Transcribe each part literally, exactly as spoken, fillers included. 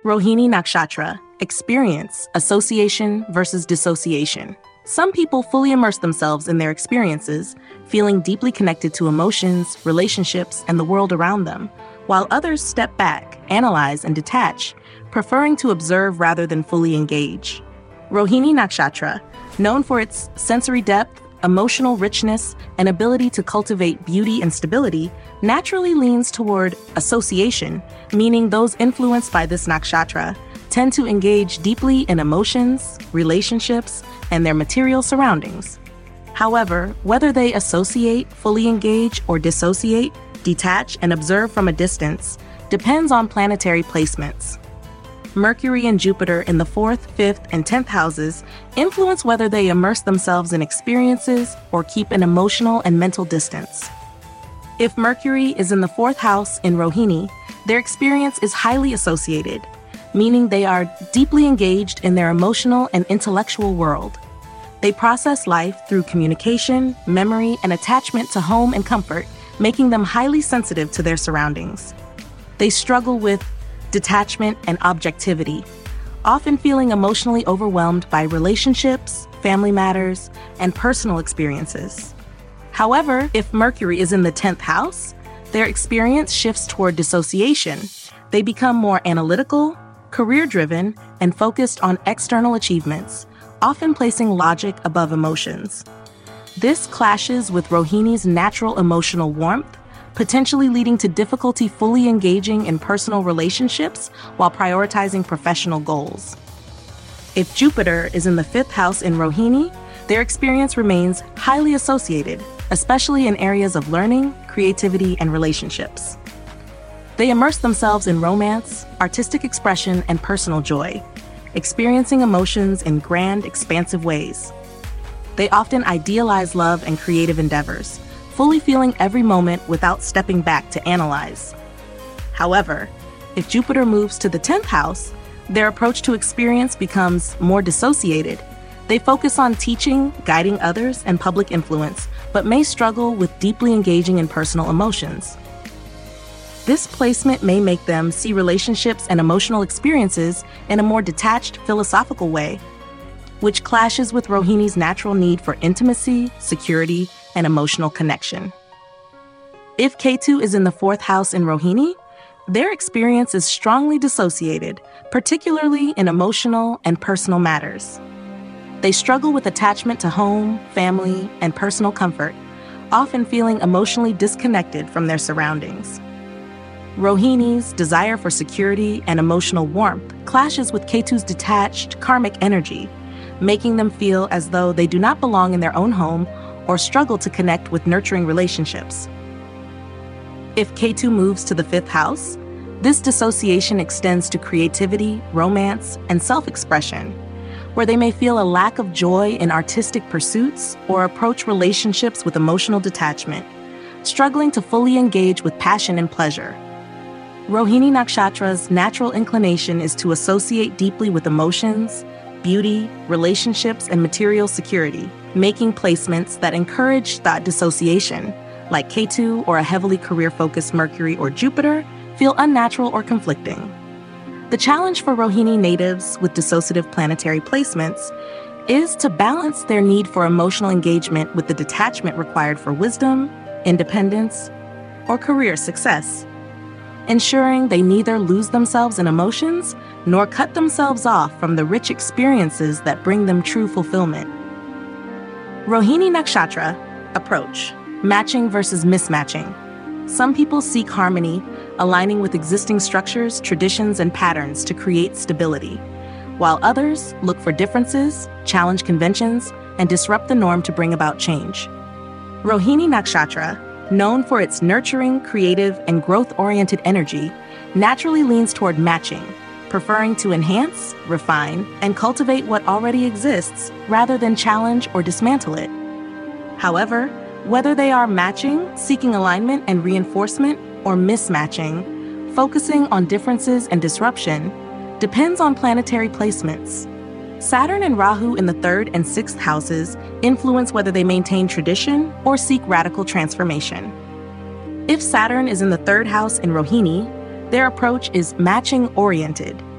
Rohini Nakshatra, experience, association versus dissociation. Some people fully immerse themselves in their experiences, feeling deeply connected to emotions, relationships, and the world around them, while others step back, analyze, and detach, preferring to observe rather than fully engage. Rohini Nakshatra, known for its sensory depth, emotional richness, and ability to cultivate beauty and stability, naturally leans toward association, meaning those influenced by this nakshatra tend to engage deeply in emotions, relationships, and their material surroundings. However, whether they associate, fully engage, or dissociate, detach, and observe from a distance depends on planetary placements. Mercury and Jupiter in the fourth, fifth, and tenth houses influence whether they immerse themselves in experiences or keep an emotional and mental distance. If Mercury is in the fourth house in Rohini, their experience is highly associated, meaning they are deeply engaged in their emotional and intellectual world. They process life through communication, memory, and attachment to home and comfort, making them highly sensitive to their surroundings. They struggle with detachment and objectivity, often feeling emotionally overwhelmed by relationships, family matters, and personal experiences. However, if Mercury is in the tenth house, their experience shifts toward dissociation. They become more analytical, career-driven, and focused on external achievements, often placing logic above emotions. This clashes with Rohini's natural emotional warmth, potentially leading to difficulty fully engaging in personal relationships while prioritizing professional goals. If Jupiter is in the fifth house in Rohini, their experience remains highly associated, especially in areas of learning, creativity, and relationships. They immerse themselves in romance, artistic expression, and personal joy, experiencing emotions in grand, expansive ways. They often idealize love and creative endeavors, fully feeling every moment without stepping back to analyze. However, if Jupiter moves to the tenth house, their approach to experience becomes more dissociated. They focus on teaching, guiding others, and public influence, but may struggle with deeply engaging in personal emotions. This placement may make them see relationships and emotional experiences in a more detached, philosophical way, which clashes with Rohini's natural need for intimacy, security, and emotional connection. If Ketu is in the fourth house in Rohini, their experience is strongly dissociated, particularly in emotional and personal matters. They struggle with attachment to home, family, and personal comfort, often feeling emotionally disconnected from their surroundings. Rohini's desire for security and emotional warmth clashes with Ketu's detached, karmic energy, making them feel as though they do not belong in their own home or struggle to connect with nurturing relationships. If Ketu moves to the fifth house, this dissociation extends to creativity, romance, and self-expression, where they may feel a lack of joy in artistic pursuits or approach relationships with emotional detachment, struggling to fully engage with passion and pleasure. Rohini Nakshatra's natural inclination is to associate deeply with emotions, beauty, relationships, and material security, making placements that encourage thought dissociation, like Ketu or a heavily career-focused Mercury or Jupiter, feel unnatural or conflicting. The challenge for Rohini natives with dissociative planetary placements is to balance their need for emotional engagement with the detachment required for wisdom, independence, or career success, ensuring they neither lose themselves in emotions nor cut themselves off from the rich experiences that bring them true fulfillment. Rohini Nakshatra approach, matching versus mismatching. Some people seek harmony, aligning with existing structures, traditions, and patterns to create stability, while others look for differences, challenge conventions, and disrupt the norm to bring about change. Rohini Nakshatra, known for its nurturing, creative, and growth-oriented energy, naturally leans toward matching, preferring to enhance, refine, and cultivate what already exists rather than challenge or dismantle it. However, whether they are matching, seeking alignment and reinforcement, or mismatching, focusing on differences and disruption, depends on planetary placements. Saturn and Rahu in the third and sixth houses influence whether they maintain tradition or seek radical transformation. If Saturn is in the third house in Rohini, their approach is matching-oriented,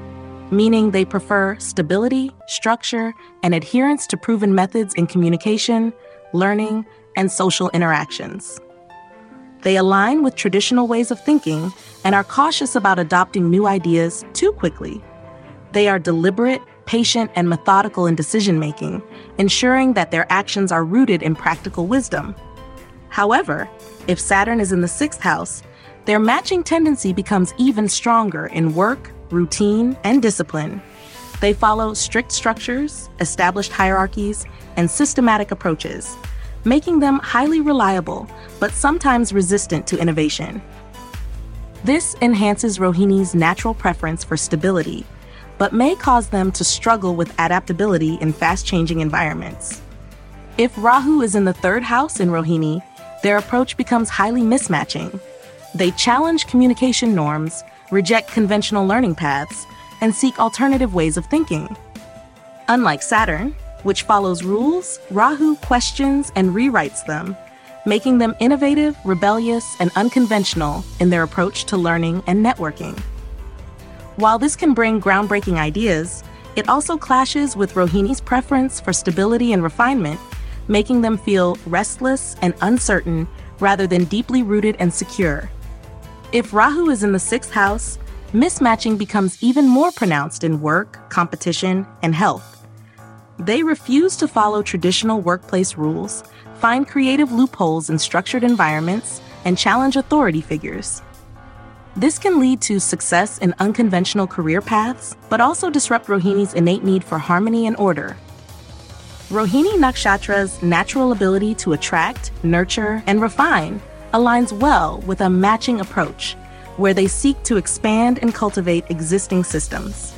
meaning they prefer stability, structure, and adherence to proven methods in communication, learning, and social interactions. They align with traditional ways of thinking and are cautious about adopting new ideas too quickly. They are deliberate, patient, and methodical in decision-making, ensuring that their actions are rooted in practical wisdom. However, if Saturn is in the sixth house, their matching tendency becomes even stronger in work, routine, and discipline. They follow strict structures, established hierarchies, and systematic approaches, making them highly reliable, but sometimes resistant to innovation. This enhances Rohini's natural preference for stability, but may cause them to struggle with adaptability in fast-changing environments. If Rahu is in the third house in Rohini, their approach becomes highly mismatching. They challenge communication norms, reject conventional learning paths, and seek alternative ways of thinking. Unlike Saturn, which follows rules, Rahu questions and rewrites them, making them innovative, rebellious, and unconventional in their approach to learning and networking. While this can bring groundbreaking ideas, it also clashes with Rohini's preference for stability and refinement, making them feel restless and uncertain rather than deeply rooted and secure. If Rahu is in the sixth house, mismatching becomes even more pronounced in work, competition, and health. They refuse to follow traditional workplace rules, find creative loopholes in structured environments, and challenge authority figures. This can lead to success in unconventional career paths, but also disrupt Rohini's innate need for harmony and order. Rohini Nakshatra's natural ability to attract, nurture, and refine aligns well with a matching approach, where they seek to expand and cultivate existing systems.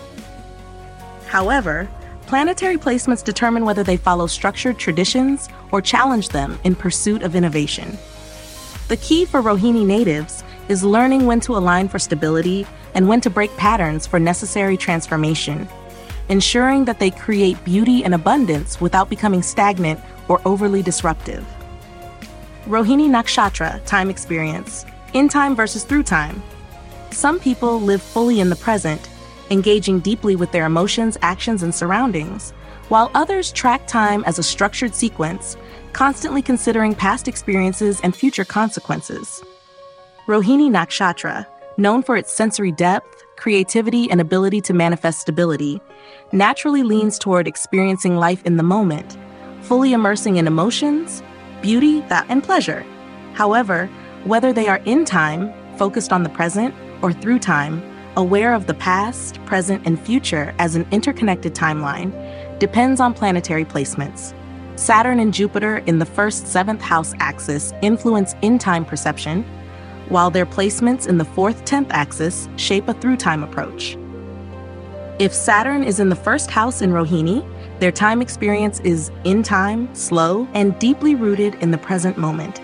However, planetary placements determine whether they follow structured traditions or challenge them in pursuit of innovation. The key for Rohini natives is learning when to align for stability and when to break patterns for necessary transformation, ensuring that they create beauty and abundance without becoming stagnant or overly disruptive. Rohini Nakshatra time experience, in time versus through time. Some people live fully in the present, engaging deeply with their emotions, actions, and surroundings, while others track time as a structured sequence, constantly considering past experiences and future consequences. Rohini Nakshatra, known for its sensory depth, creativity, and ability to manifest stability, naturally leans toward experiencing life in the moment, fully immersing in emotions, beauty, thought, and pleasure. However, whether they are in time, focused on the present, or through time, aware of the past, present, and future as an interconnected timeline, depends on planetary placements. Saturn and Jupiter in the first seventh house axis influence in-time perception, while their placements in the fourth tenth axis shape a through-time approach. If Saturn is in the first house in Rohini, their time experience is in time, slow, and deeply rooted in the present moment.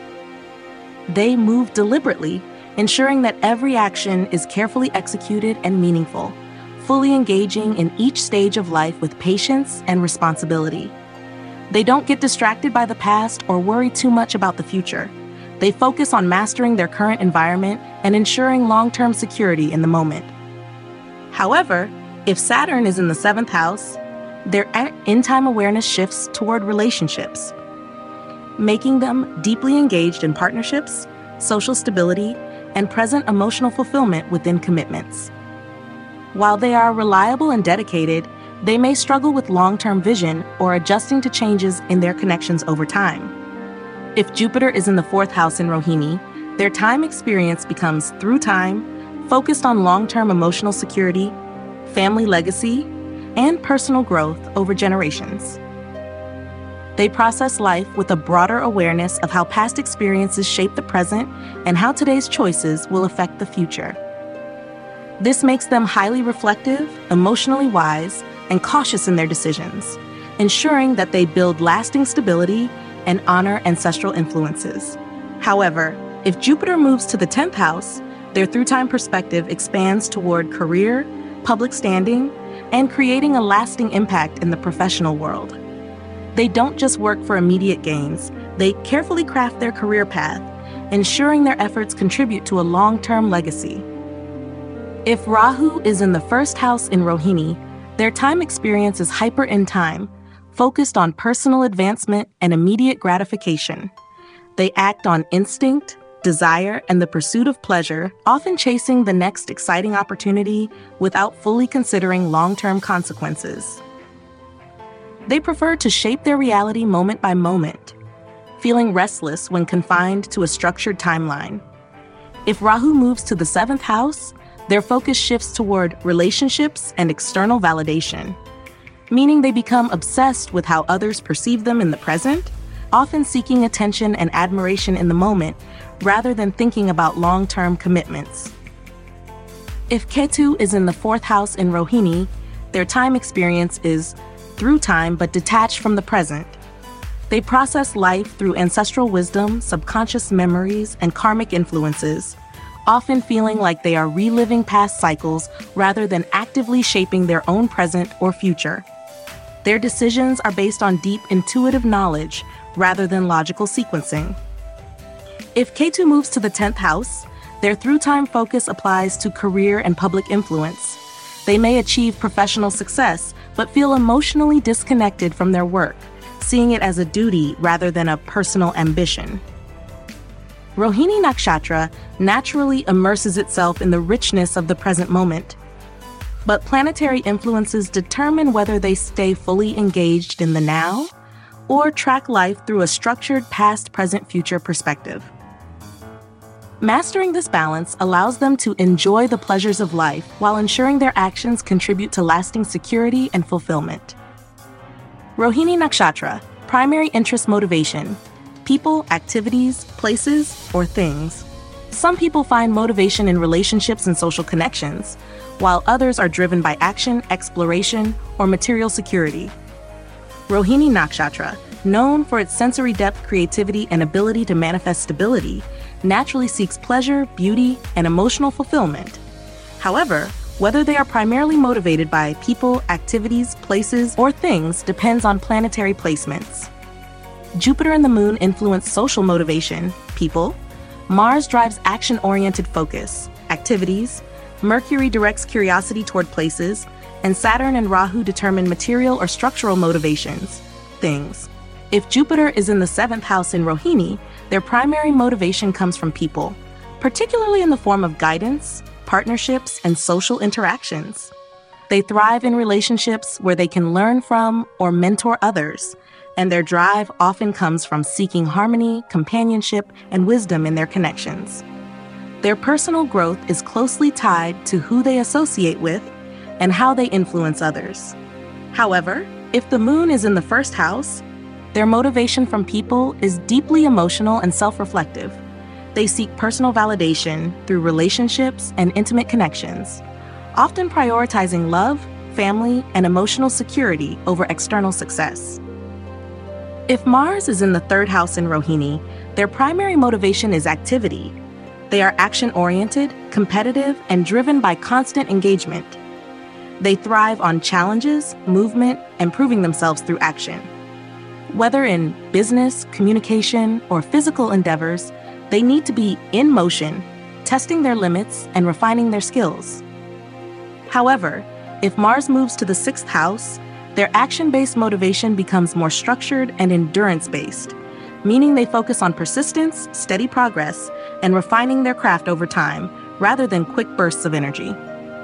They move deliberately, ensuring that every action is carefully executed and meaningful, fully engaging in each stage of life with patience and responsibility. They don't get distracted by the past or worry too much about the future. They focus on mastering their current environment and ensuring long-term security in the moment. However, if Saturn is in the seventh house, their in-time awareness shifts toward relationships, making them deeply engaged in partnerships, social stability, and present emotional fulfillment within commitments. While they are reliable and dedicated, they may struggle with long-term vision or adjusting to changes in their connections over time. If Jupiter is in the fourth house in Rohini, their time experience becomes through time, focused on long-term emotional security, family legacy, and personal growth over generations. They process life with a broader awareness of how past experiences shape the present and how today's choices will affect the future. This makes them highly reflective, emotionally wise, and cautious in their decisions, ensuring that they build lasting stability and honor ancestral influences. However, if Jupiter moves to the tenth house, their through-time perspective expands toward career, public standing, and creating a lasting impact in the professional world. They don't just work for immediate gains, they carefully craft their career path, ensuring their efforts contribute to a long-term legacy. If Rahu is in the first house in Rohini, their time experience is hyper in time, focused on personal advancement and immediate gratification. They act on instinct, desire, and the pursuit of pleasure, often chasing the next exciting opportunity without fully considering long-term consequences. They prefer to shape their reality moment by moment, feeling restless when confined to a structured timeline. If Rahu moves to the seventh house, their focus shifts toward relationships and external validation, meaning they become obsessed with how others perceive them in the present, often seeking attention and admiration in the moment rather than thinking about long-term commitments. If Ketu is in the fourth house in Rohini, their time experience is through time but detached from the present. They process life through ancestral wisdom, subconscious memories, and karmic influences, often feeling like they are reliving past cycles rather than actively shaping their own present or future. Their decisions are based on deep intuitive knowledge rather than logical sequencing. If Ketu moves to the tenth house, their through-time focus applies to career and public influence. They may achieve professional success, but feel emotionally disconnected from their work, seeing it as a duty rather than a personal ambition. Rohini Nakshatra naturally immerses itself in the richness of the present moment, but planetary influences determine whether they stay fully engaged in the now or track life through a structured past, present, future perspective. Mastering this balance allows them to enjoy the pleasures of life while ensuring their actions contribute to lasting security and fulfillment. Rohini Nakshatra, primary interest motivation: people, activities, places, or things. Some people find motivation in relationships and social connections, while others are driven by action, exploration, or material security. Rohini Nakshatra, known for its sensory depth, creativity, and ability to manifest stability, naturally seeks pleasure, beauty, and emotional fulfillment. However, whether they are primarily motivated by people, activities, places, or things depends on planetary placements. Jupiter and the Moon influence social motivation, people. Mars drives action-oriented focus, activities. Mercury directs curiosity toward places, and Saturn and Rahu determine material or structural motivations, things. If Jupiter is in the seventh house in Rohini, their primary motivation comes from people, particularly in the form of guidance, partnerships, and social interactions. They thrive in relationships where they can learn from or mentor others, and their drive often comes from seeking harmony, companionship, and wisdom in their connections. Their personal growth is closely tied to who they associate with and how they influence others. However, if the Moon is in the first house, their motivation from people is deeply emotional and self-reflective. They seek personal validation through relationships and intimate connections, often prioritizing love, family, and emotional security over external success. If Mars is in the third house in Rohini, their primary motivation is activity. They are action-oriented, competitive, and driven by constant engagement. They thrive on challenges, movement, and proving themselves through action. Whether in business, communication, or physical endeavors, they need to be in motion, testing their limits and refining their skills. However, if Mars moves to the sixth house, their action-based motivation becomes more structured and endurance-based, meaning they focus on persistence, steady progress, and refining their craft over time, rather than quick bursts of energy.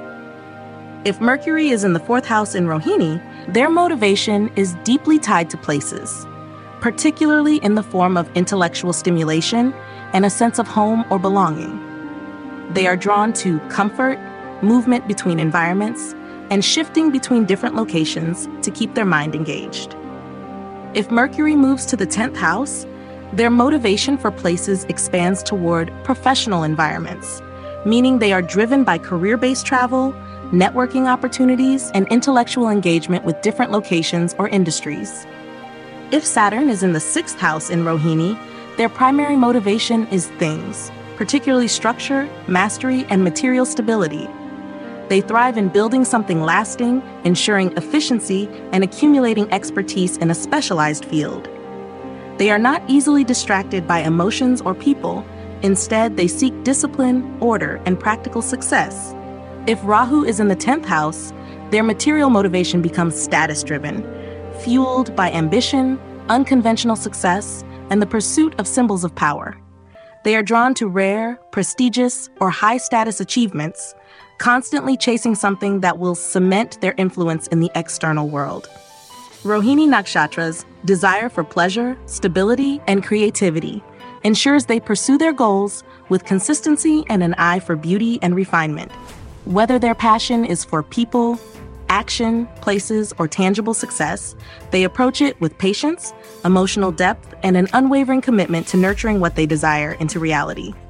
If Mercury is in the fourth house in Rohini, their motivation is deeply tied to places, particularly in the form of intellectual stimulation and a sense of home or belonging. They are drawn to comfort, movement between environments, and shifting between different locations to keep their mind engaged. If Mercury moves to the tenth house, their motivation for places expands toward professional environments, meaning they are driven by career-based travel, networking opportunities, and intellectual engagement with different locations or industries. If Saturn is in the sixth house in Rohini, their primary motivation is things, particularly structure, mastery, and material stability. They thrive in building something lasting, ensuring efficiency, and accumulating expertise in a specialized field. They are not easily distracted by emotions or people. Instead, they seek discipline, order, and practical success. If Rahu is in the tenth house, their material motivation becomes status-driven, fueled by ambition, unconventional success, and the pursuit of symbols of power. They are drawn to rare, prestigious, or high-status achievements, constantly chasing something that will cement their influence in the external world. Rohini Nakshatra's desire for pleasure, stability, and creativity ensures they pursue their goals with consistency and an eye for beauty and refinement. Whether their passion is for people, action, places, or tangible success, they approach it with patience, emotional depth, and an unwavering commitment to nurturing what they desire into reality.